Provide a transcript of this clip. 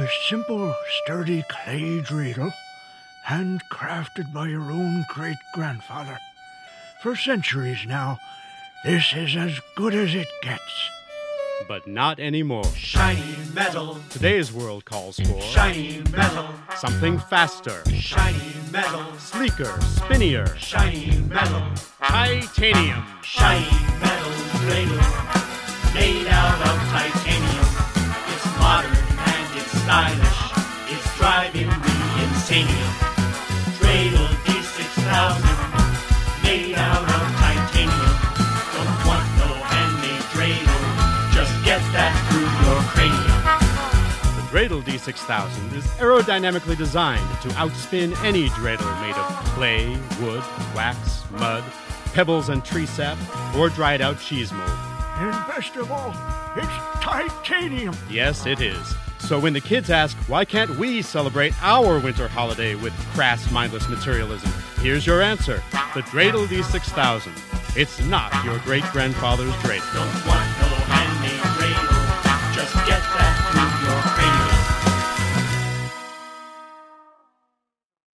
A simple, sturdy clay dreidel, handcrafted by your own great-grandfather. For centuries now, this is as good as it gets. But not anymore. Shiny metal. Today's world calls for Shiny metal. something faster, Shiny metal. sleeker, spinnier, Shiny metal. titanium. Shiny metal dreidel made out of titanium. It's modern and it's stylish. It's driving me insanium. Dreidel D6000 made out of titanium. Don't want no handmade dreidel. Just get that through your cranium. The Dreidel D6000 is aerodynamically designed to outspin any dreidel made of clay, wood, wax, mud, pebbles and tree sap, or dried out cheese mold. And best of all, it's titanium. Yes, it is. So when the kids ask, why can't we celebrate our winter holiday with crass, mindless materialism? Here's your answer. The Dreidel D6000. It's not your great-grandfather's dreidel. Don't want